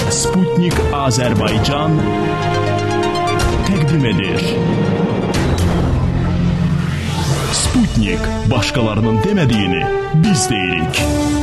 Sputnik Azərbaycan təqdim edir. Sputnik, başqalarının demədiyini biz deyirik.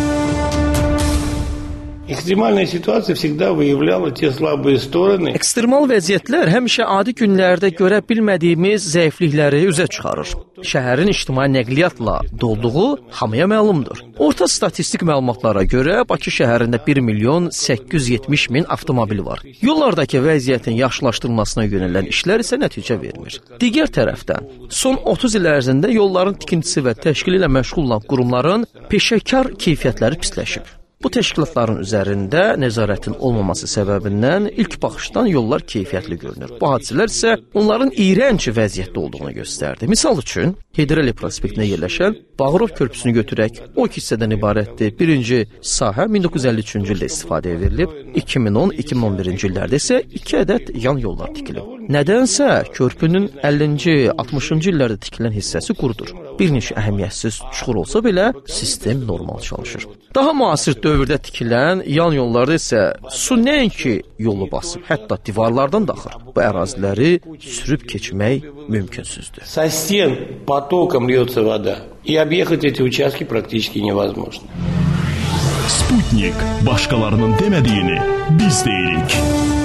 Ekstremal situasiya всегда выявляла те слабые stороны. Ekstremal vəziyyətlər həmişə adi günlərdə görə bilmədiyimiz zəiflikləri üzə çıxarır. Şəhərin ictimai nəqliyyatla dolduğu hamıya məlumdur. Orta statistik məlumatlara görə Bakı şəhərində 1.870.000 avtomobil var. Yollardakı vəziyyətin yaxşılaşdırılmasına yönələn işlər isə nəticə vermir. Digər tərəfdən, son 30 il ərzində yolların tikintisi və təşkili ilə məşğul olan qurumların peşəkar keyfiyyətləri pisləşib. Bu təşkilatların üzərində nəzarətin olmaması səbəbindən ilk baxışdan yollar keyfiyyətli görünür. Bu hadisələr isə onların iyrənc vəziyyətdə olduğunu göstərdi. Misal üçün, Heydər Əliyev prospektinə yerləşən Bağırov körpüsünü götürək. O iki hissədən ibarətdir. Birinci sahə 1953-cü ildə istifadəyə verilib, 2010-2011-ci illərdə isə 2 ədəd yan yollar tikilib. Nədənsə körpünün 50-ci, 60-cı illərdə tikilən hissəsi qurudur. Bir neçə əhəmiyyətsiz çuxur olsa belə sistem normal çalışır. Daha müasir dövrdə tikilən yan yollarda isə su nəinki yolu basıb, hətta divarlardan da axır. Bu əraziləri sürüb keçmək mümkünsüzdür. Со стен потоком льется вода, и объехать эти участки практически невозможно. Sputnik, başqalarının demədiyini biz deyirik.